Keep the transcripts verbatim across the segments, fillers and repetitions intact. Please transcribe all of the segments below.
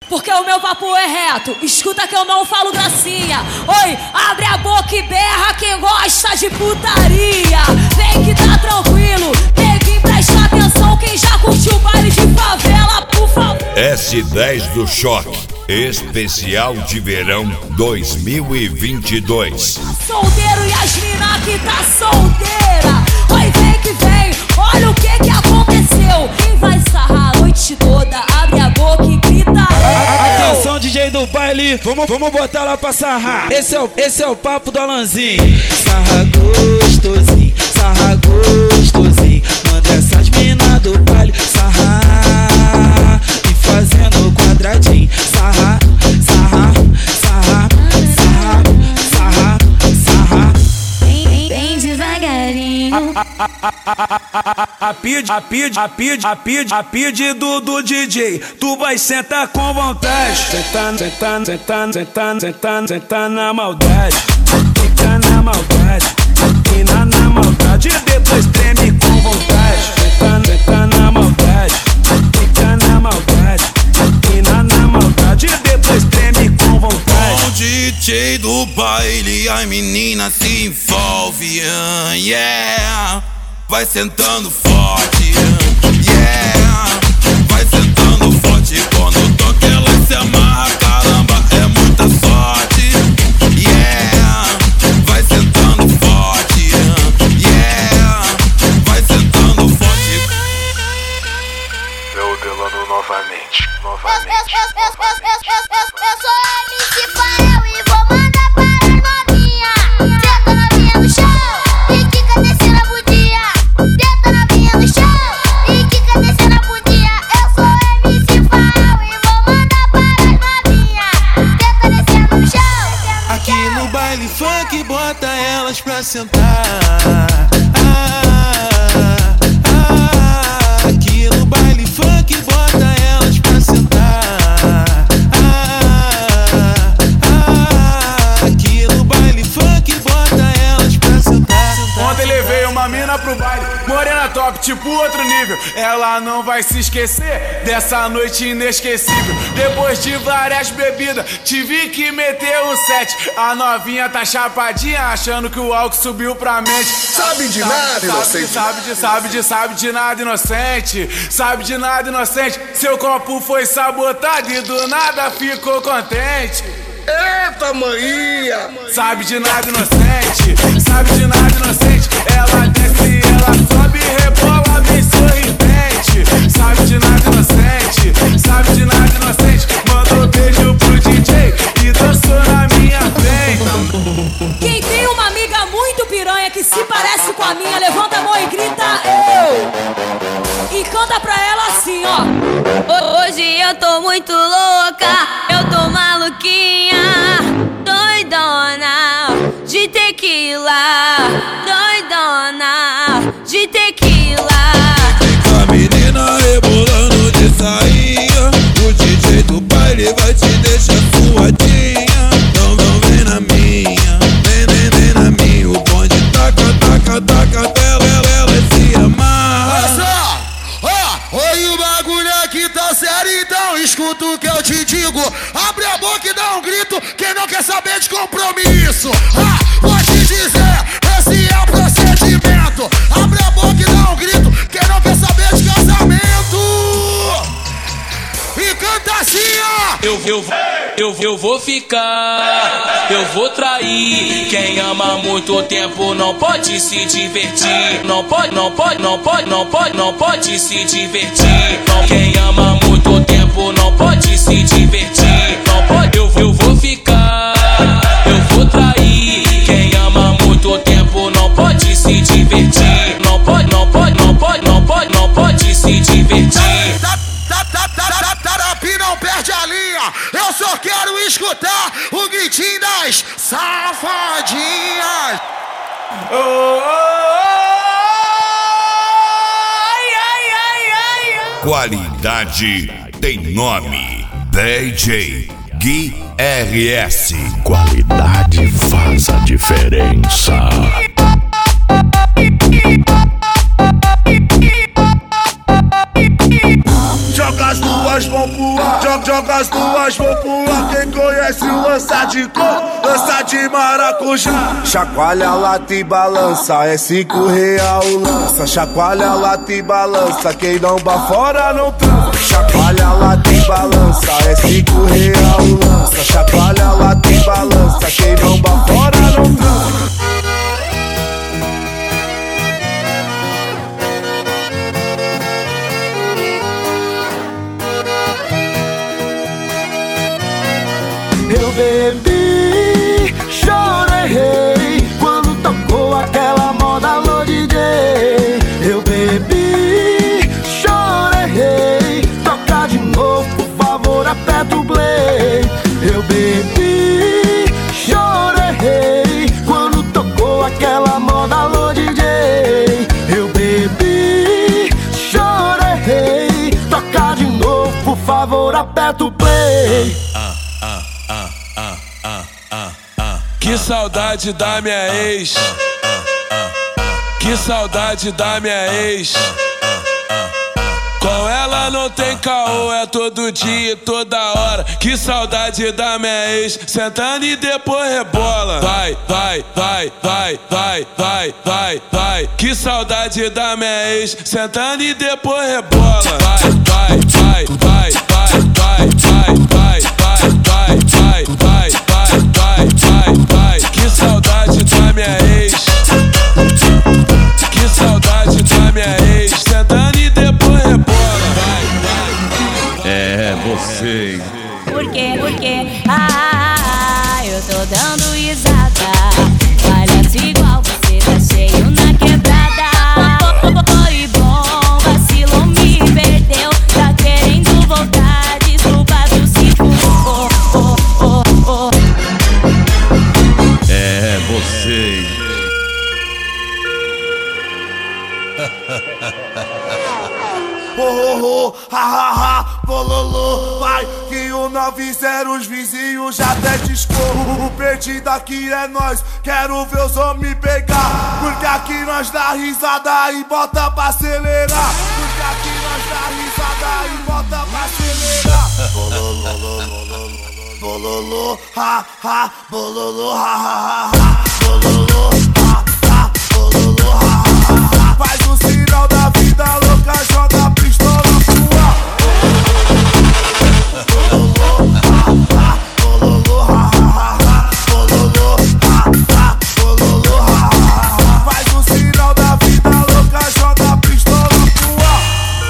porque o meu papo é reto. Escuta que eu não falo gracinha. Oi, abre a boca e berra quem gosta de putaria. Vem que tá tranquilo, neguinho, presta atenção. Quem já curtiu o baile de favela, por favor. S dez do Choque, especial de verão dois mil e vinte e dois. Solteiro e as mina que tá solteira. Oi, vem que vem, olha o que que aconteceu. Quem vai sarrar a noite toda, abre a boca e grita. Atenção, D J do baile, vamos, vamos botar lá pra sarrar. Esse é o, esse é o papo do Alanzinho. Sarra gostosinho, sarra gostosinho. Manda essas mina do baile sarrar e fazendo quadradinho. Sarra, sarra, sarra, sarra, sarra, sarra. Bem, bem devagarinho. A pedido, a pedido, a pedido, a pedido, a pedido do D J, tu vai sentar com vontade. Sentando, sentando, sentando, sentando, sentando, sentando na maldade. Fica na maldade, e na, na maldade. Depois treme com vontade. Sentando, sentando na maldade. Fica na maldade, e na, na maldade. Depois treme com vontade. Com o D J do baile, a menina se envolve, uh, yeah. Vai sentando forte, yeah. Vai sentando forte, quando toca ela se amarra, caramba, é muita sorte, yeah. Vai sentando forte, yeah. Vai sentando forte. Eu Delano novamente, novamente. Eu sou M C Fael e vou mandar para as novinha. Senta novinha no chão e quica descendo a budinha. Senta novinha no chão e quica descendo a budinha. Eu sou M C Fael e vou mandar para as novinha. Senta descendo no chão. Aqui no baile funk bota elas pra sentar. Ah, ah, aqui no baile funk bota elas pra sentar. Ah, ah, aqui no baile funk bota elas pra sentar. Ontem levei uma mina pro baile, morena top, tipo outro nível. Ela não vai se esquecer dessa noite inesquecível. Depois de várias bebidas, tive que meter o sete. A novinha tá chapadinha, achando que o álcool subiu pra mente. Sabe de nada, inocente. Sabe de, sabe de, sabe de nada, inocente. Sabe de nada, inocente. Seu copo foi sabotado e do nada ficou contente. Eita, maninha! Sabe de nada, inocente. Sabe de nada, inocente. Ela desce, ela sobe e rebola bem sorridente. Sabe de nada, inocente. Sabe de nada, inocente. Mandou beijo pro D J e dançou na minha frente. Quem tem uma amiga muito piranha que se parece com a minha, levanta a mão e grita eu. E canta pra ela assim, ó. Hoje eu tô muito louca, eu tô maluquinha, doidona de tequila, doidona de tequila. A menina rebolando de sainha, o D J do baile vai te deixar suadinha. Não, não vem na minha, vem, vem, vem na minha. O bonde taca, taca, taca, dela, ela, ela se amarra. Olha só! Ó, oi, o bagulho aqui tá sério, então escuta o que eu te digo. Abre a boca e dá um grito, quem não quer saber de compromisso. Ah, vou te dizer, esse é o procedimento. Abre a boca e dá um grito, quem não quer saber de casamento. E canta assim, ó. Eu, eu, eu, eu vou ficar, eu vou trair. Quem ama muito tempo não pode se divertir. Não pode, não pode, não pode, não pode, não pode se divertir. Não, quem ama muito tempo não pode se divertir. Não pode, eu, eu vou ficar, eu vou trair. Quem ama muito tempo não pode se divertir. Não pode, não pode, não pode, não pode, não pode se divertir. Tarapi não perde a linha. Eu só quero escutar o gritinho das safadinhas. Oh, oh, oh, ai, ai, ai, ai. Qualidade tem nome. D J Gui R S. Qualidade faz a diferença. Joga as duas duas mãos pro ar, joga, joga as duas mãos pro ar. Quem conhece o lança de cor, lança de maracujá. Chacoalha, lata e balança, é cinco real o lança. Chacoalha, lata e balança, quem não bafora não transa. Chacoalha, lata e balança, é cinco real o lança. Chacoalha, lata e balança, quem não bafora não transa. Eu bebi, chorei quando tocou aquela moda alô D J. Eu bebi, chorei, toca de novo, por favor, aperta o play. Eu bebi, chorei quando tocou aquela moda alô D J. Eu bebi, chorei, toca de novo, por favor, aperta o play. Que saudade da minha ex. Que saudade da minha ex. Com ela não tem caô, é todo dia, toda hora. Que saudade da minha ex. Sentando e depois rebola. Vai, vai, vai, vai, vai, vai, vai, vai. Que saudade da minha ex. Sentando e depois rebola. Vai, vai, vai, vai, vai, vai, vai, vai, vai, vai, vai, vai, vai, vai, vai, vai. Que saudade da minha ex. Que saudade da minha ex. Sentando e depois rebola. Vai, vai. É você. Por quê? Por quê? Ah, eu tô dando risada. Palhaço igual você tá cheio na quebrada. Foi bom, vacilou, me perdeu. Tá querendo voltar, desculpado se for. Oh, oh, oh, oh. É você. Oh, oh, oh, ha, ha, ha, bololô, vai, que o nove zero os vizinhos já até discorro. O perdido aqui é nós, quero ver os homens pegar. Porque aqui nós dá risada e bota pra acelerar. Porque aqui nós dá risada e bota pra acelerar. Bololô, bololô, bololô, ha, ha, bololô, ha, ha, ha, bololô, ha, ha, bololô, ha, ha, ha. Faz o sinal da vida louca, joga a pistola pro ar. Bololô, ha, ha, bololô, ha, ha, ha, bololô, ha, ha, bololô, ha, ha, ha. Faz o sinal da vida louca, joga a pistola pro ar.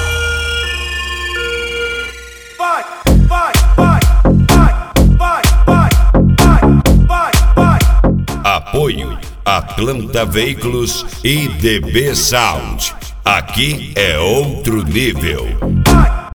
Vai, vai, vai, vai, vai, vai, vai, vai. Apoio Atlanta Veículos e D B Sound. Aqui é outro nível.